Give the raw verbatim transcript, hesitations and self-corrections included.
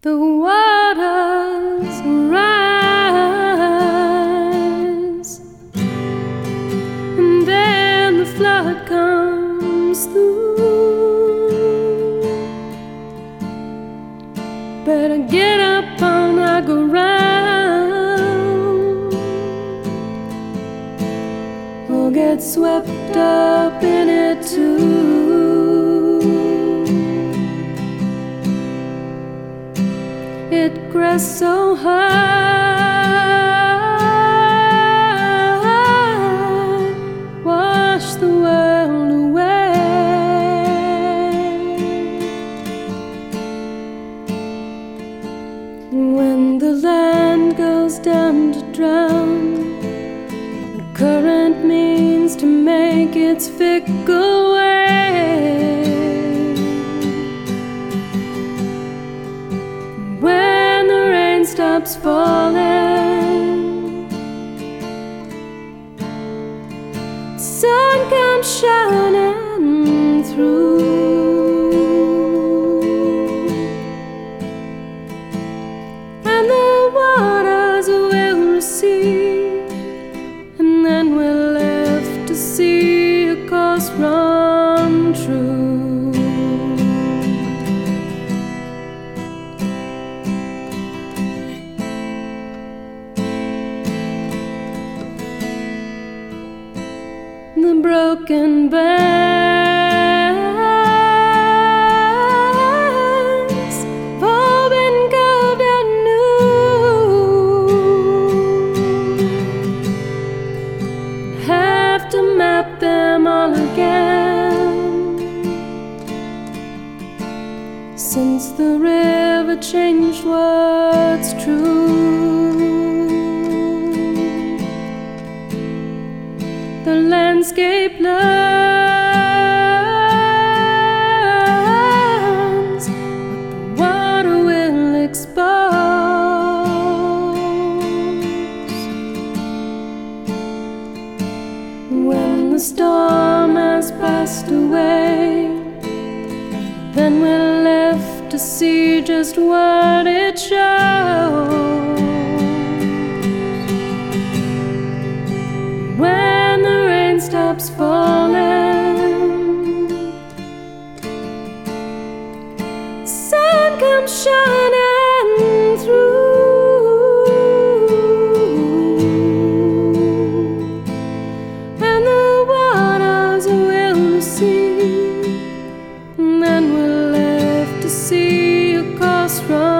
The waters rise, and then the flood comes through. Better get up on the ground or get swept up in it too. It crests so high, wash the world away. When the land goes down to drown, the current means to make its fickle way. When the rain stops falling, the sun comes shining through, and the waters will recede, and then we're left to see a course run true. The broken banks have all been carved anew. Have to map them all again, since the river changed what's true. The landscape learns what the water will expose. When the storm has passed away, then we're left to see just what it shows. When the rain stops falling, the sun comes shining through, and the waters will recede, and then we're left to see a course run.